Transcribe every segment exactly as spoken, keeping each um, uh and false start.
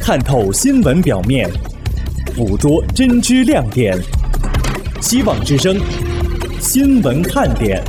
探透新闻表面，捕捉真知亮点。希望之声新闻看点。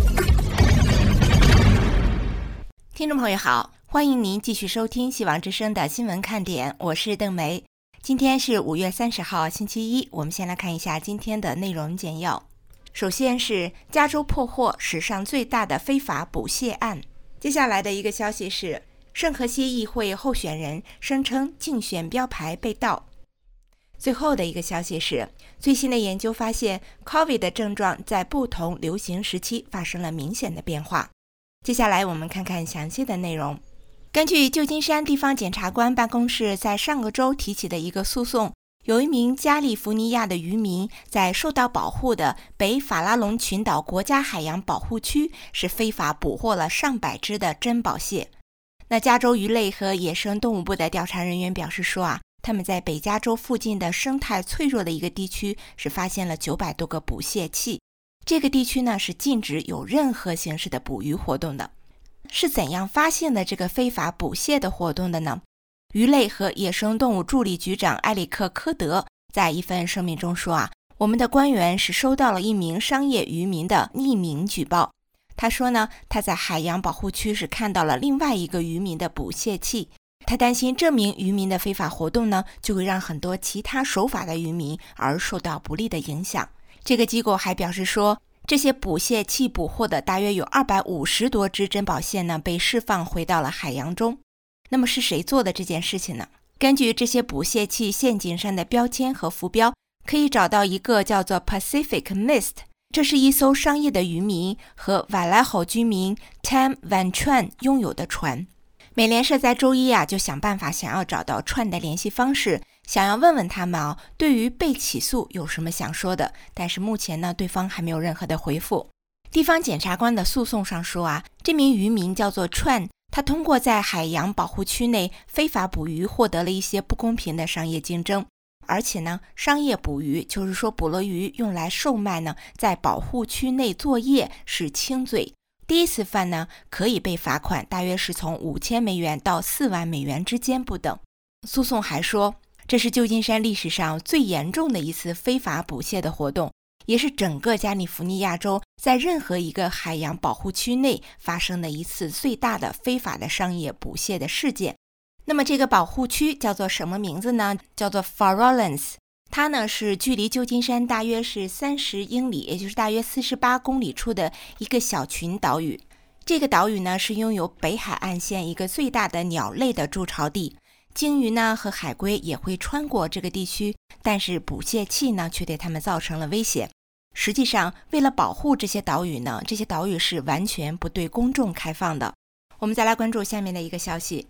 听众朋友好，欢迎您继续收听希望之声的新闻看点，我是邓梅。今天是五月三十号星期一，我们先来看一下今天的内容简要。首先是加州破获史上最大的非法捕蟹案。接下来的一个消息是，圣荷西议会候选人声称竞选标牌被盗。最后的一个消息是，最新的研究发现 COVID 的症状在不同流行时期发生了明显的变化。接下来我们看看详细的内容。根据旧金山地方检察官办公室在上个周提起的一个诉讼，有一名加利福尼亚的渔民在受到保护的北法拉隆群岛国家海洋保护区是非法捕获了上百只的珍宝蟹。那加州鱼类和野生动物部的调查人员表示说啊，他们在北加州附近的生态脆弱的一个地区是发现了九百多个捕蟹器。这个地区呢是禁止有任何形式的捕鱼活动的。是怎样发现的这个非法捕蟹的活动的呢？鱼类和野生动物助理局长埃里克·科德在一份声明中说啊，我们的官员是收到了一名商业渔民的匿名举报。他说呢，他在海洋保护区是看到了另外一个渔民的捕蟹器。他担心这名渔民的非法活动呢，就会让很多其他守法的渔民而受到不利的影响。这个机构还表示说，这些捕蟹器捕获的大约有二百五十多只珍宝蟹呢，被释放回到了海洋中。那么是谁做的这件事情呢？根据这些捕蟹器陷阱上的标签和浮标，可以找到一个叫做 Pacific Mist， 这是一艘商业的渔民和瓦莱侯居民 Tam Van Tran 拥有的船。美联社在周一啊就想办法想要找到Tran的联系方式，想要问问他们啊，对于被起诉有什么想说的，但是目前呢，对方还没有任何的回复。地方检察官的诉讼上说啊，这名渔民叫做Tran，他通过在海洋保护区内非法捕鱼获得了一些不公平的商业竞争，而且呢，商业捕鱼就是说捕了鱼用来售卖呢，在保护区内作业是轻罪。第一次犯呢，可以被罚款，大约是从五千美元到四万美元之间不等。诉讼还说，这是旧金山历史上最严重的一次非法捕蟹的活动，也是整个加利福尼亚州在任何一个海洋保护区内发生的一次最大的非法的商业捕蟹的事件。那么这个保护区叫做什么名字呢？叫做 Farallons。 它呢是距离旧金山大约是三十英里，也就是大约四十八公里处的一个小群岛屿。这个岛屿呢是拥有北海岸线一个最大的鸟类的筑巢地，鲸鱼呢和海龟也会穿过这个地区，但是捕蟹器呢却对它们造成了威胁。实际上，为了保护这些岛屿呢，这些岛屿是完全不对公众开放的。我们再来关注下面的一个消息。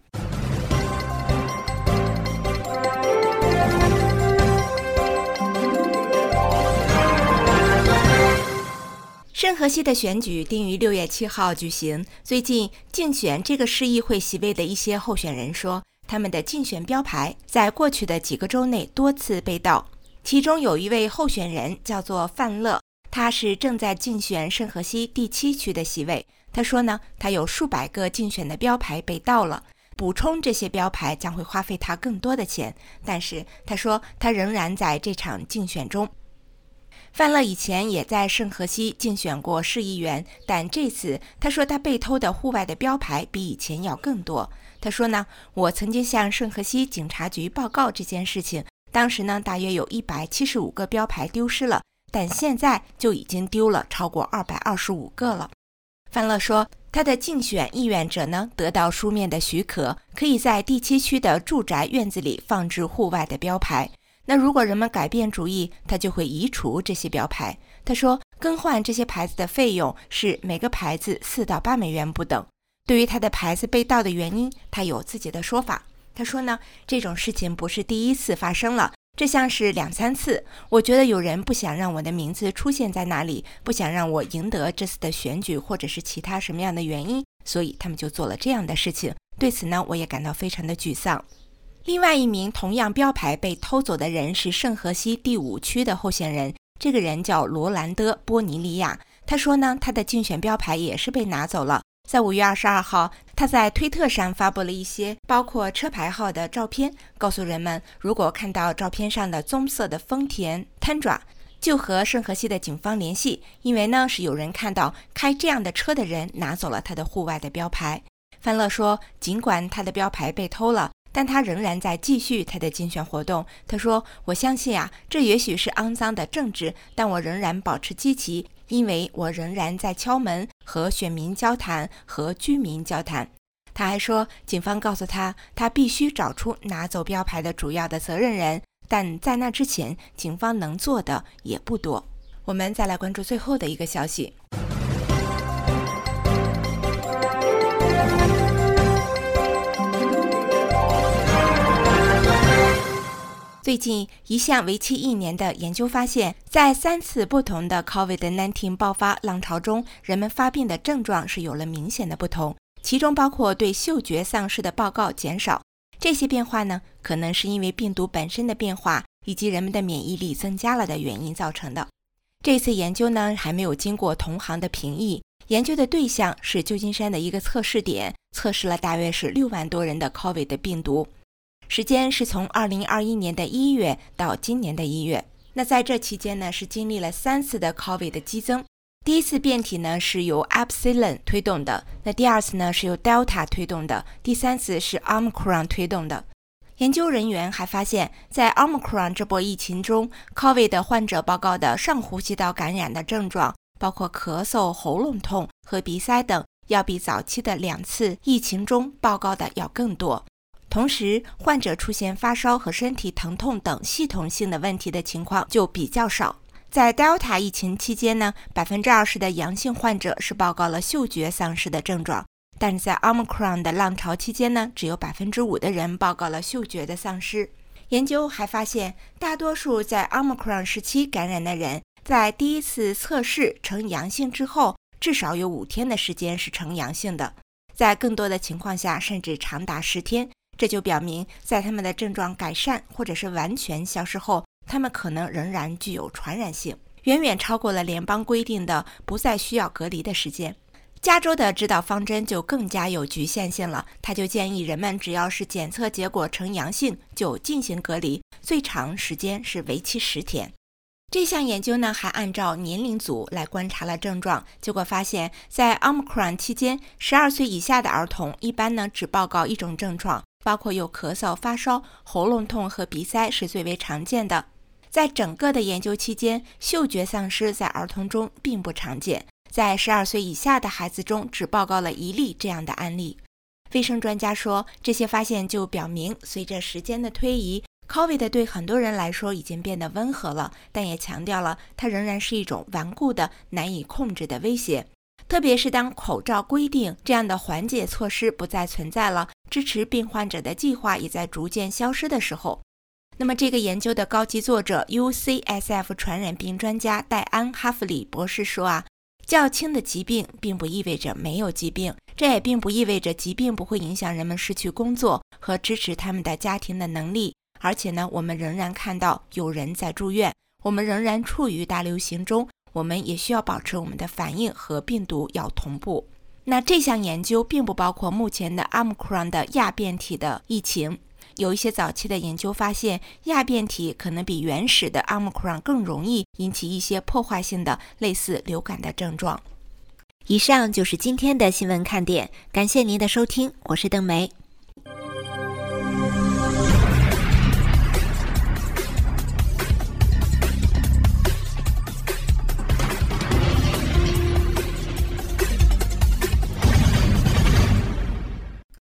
圣荷西的选举定于六月七号举行。最近竞选这个市议会席位的一些候选人说，他们的竞选标牌在过去的几个周内多次被盗。其中有一位候选人叫做范乐，他是正在竞选圣荷西第七区的席位。他说呢，他有数百个竞选的标牌被盗了，补充这些标牌将会花费他更多的钱，但是他说他仍然在这场竞选中。范乐以前也在圣荷西竞选过市议员，但这次他说他被偷的户外的标牌比以前要更多。他说呢，我曾经向圣荷西警察局报告这件事情，当时呢大约有一百七十五个标牌丢失了，但现在就已经丢了超过二百二十五个了。范乐说，他的竞选意愿者呢得到书面的许可，可以在第七区的住宅院子里放置户外的标牌。那如果人们改变主意，他就会移除这些标牌。他说，更换这些牌子的费用是每个牌子四到八美元不等。对于他的牌子被盗的原因，他有自己的说法。他说呢，这种事情不是第一次发生了，这像是两三次。我觉得有人不想让我的名字出现在那里，不想让我赢得这次的选举，或者是其他什么样的原因，所以他们就做了这样的事情。对此呢，我也感到非常的沮丧。另外一名同样标牌被偷走的人是圣荷西第五区的候选人，这个人叫罗兰德·波尼利亚。他说呢，他的竞选标牌也是被拿走了。在五月二十二号， 他在推特上发布了一些包括车牌号的照片，告诉人们，如果看到照片上的棕色的丰田 Tundra， 就和圣荷西的警方联系，因为呢是有人看到开这样的车的人拿走了他的户外的标牌。范乐说，尽管他的标牌被偷了，但他仍然在继续他的竞选活动。他说，我相信啊，这也许是肮脏的政治，但我仍然保持积极，因为我仍然在敲门，和选民交谈，和居民交谈。他还说，警方告诉他，他必须找出拿走标牌的主要的责任人，但在那之前，警方能做的也不多。我们再来关注最后的一个消息。最近一项为期一年的研究发现，在三次不同的 COVID 十九 爆发浪潮中，人们发病的症状是有了明显的不同，其中包括对嗅觉丧失的报告减少。这些变化呢，可能是因为病毒本身的变化以及人们的免疫力增加了的原因造成的。这次研究呢，还没有经过同行的评议，研究的对象是旧金山的一个测试点，测试了大约是六万多人的 COVID 的病毒。时间是从二零二一年的一月到今年的一月。那在这期间呢，是经历了三次的 COVID 的激增。第一次变体呢是由 Epsilon 推动的，那第二次呢是由 Delta 推动的，第三次是 Omicron 推动的。研究人员还发现，在 Omicron 这波疫情中， COVID 的患者报告的上呼吸道感染的症状，包括咳嗽、喉咙痛和鼻塞等，要比早期的两次疫情中报告的要更多。同时，患者出现发烧和身体疼痛等系统性的问题的情况就比较少。在 Delta 疫情期间呢， 百分之二十 的阳性患者是报告了嗅觉丧失的症状，但是在 Omicron 的浪潮期间呢，只有 百分之五 的人报告了嗅觉的丧失。研究还发现，大多数在 Omicron 时期感染的人，在第一次测试呈阳性之后，至少有五天的时间是呈阳性的，在更多的情况下甚至长达十天。这就表明，在他们的症状改善或者是完全消失后，他们可能仍然具有传染性，远远超过了联邦规定的不再需要隔离的时间。加州的指导方针就更加有局限性了，他就建议人们只要是检测结果呈阳性就进行隔离，最长时间是为期十天。这项研究呢，还按照年龄组来观察了症状，结果发现，在 Omicron 期间，十二岁以下的儿童一般呢只报告一种症状，包括有咳嗽、发烧、喉咙痛和鼻塞是最为常见的。在整个的研究期间，嗅觉丧失在儿童中并不常见，在十二岁以下的孩子中只报告了一例这样的案例。卫生专家说，这些发现就表明，随着时间的推移， COVID 对很多人来说已经变得温和了，但也强调了它仍然是一种顽固的、难以控制的威胁。特别是当口罩规定这样的缓解措施不再存在了，支持病患者的计划也在逐渐消失的时候。那么这个研究的高级作者 U C S F 传染病专家戴安·哈弗里博士说啊，较轻的疾病并不意味着没有疾病，这也并不意味着疾病不会影响人们失去工作和支持他们的家庭的能力。而且呢，我们仍然看到有人在住院，我们仍然处于大流行中，我们也需要保持我们的反应和病毒要同步。那这项研究并不包括目前的 Omicron 的亚变体的疫情。有一些早期的研究发现，亚变体可能比原始的 Omicron 更容易引起一些破坏性的类似流感的症状。以上就是今天的新闻看点，感谢您的收听，我是邓梅。